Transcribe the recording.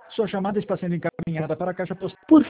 Sua chamada está sendo encaminhada para a caixa postal. Por